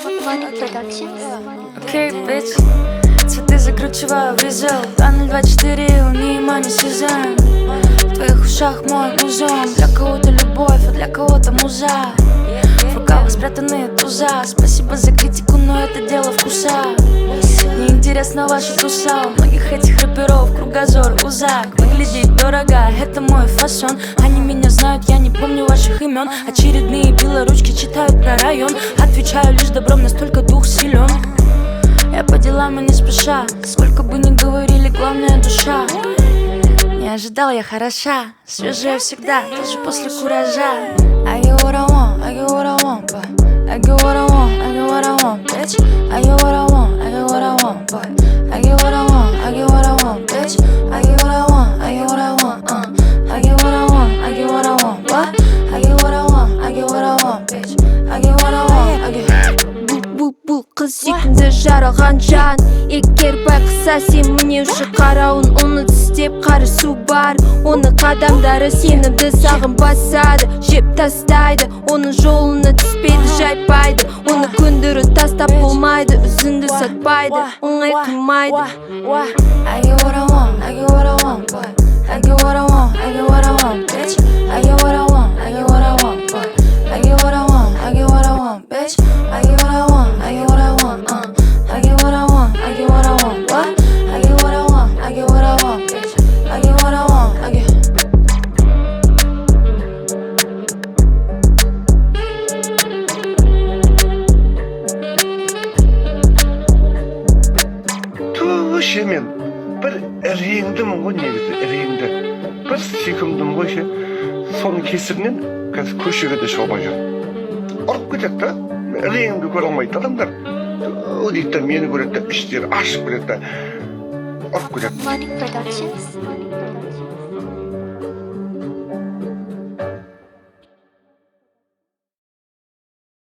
Money Productions. Окей, bitch. Цветы закручиваю в резо. 2024 унима не сезон. В твоих ушах мой музон. Для кого-то любовь, а для кого-то муза. В рукавах спрятанные туза. Спасибо за критику, но это дело вкуса. Мне интересна ваша туса. У многих этих рэперов кругозор узак. Выглядит дорого, это мой фасон. Они меня знают, я не помню ваших имен. Очередные белоручки читают про район. Отвечаю лишь добром, настолько дух силен. Я по делам и не спеша. Сколько бы ни говорили, главное душа. Не ожидал я хороша. Свежая всегда, даже после куража. I get what I want, I get what I want, but I get what I want, I get what I want, bitch. I get what I want, I get what I want, but I get what I want, I get what I want, bitch. I get what I want, I get what I want, I get what I want, I get what I want, what? I get what I want, I get what I want, bitch. I get what I want, I get. Бұл қыз сүйкімді жаралған жан. Егер байқаса сен міне ұшы қарауын, оны тістеп қарысу бар. Оны қадамдары сенімді сағын басады, жеп тастайды. Оның жолына түспейді, жайпайды. Оны көндірі тастап болмайды, үзінді сатпайды, оңай қылмайды. I get what I want, I get what I want, but I get what I want, I get what I want, bitch. I get what I want, I get what I want, but I get what I want, I get what I want, bitch. I get what I want, I get what I want, I get what I want, I get what I want, what? I get what I want, I get what I want, bitch. I get what I want, I get. мен бір іреңдімін ғой, негізі іреңді бір сүйкімдім ғой ше. Соның кесірінен қазір көшеге де шыға алмай жүрмін. Ұрып кетеді да, іреңді көре алмайды адамдар. Дейді да, мені көреді да, іштері ашып кетеді да, ұрып кетеді. Money Productions.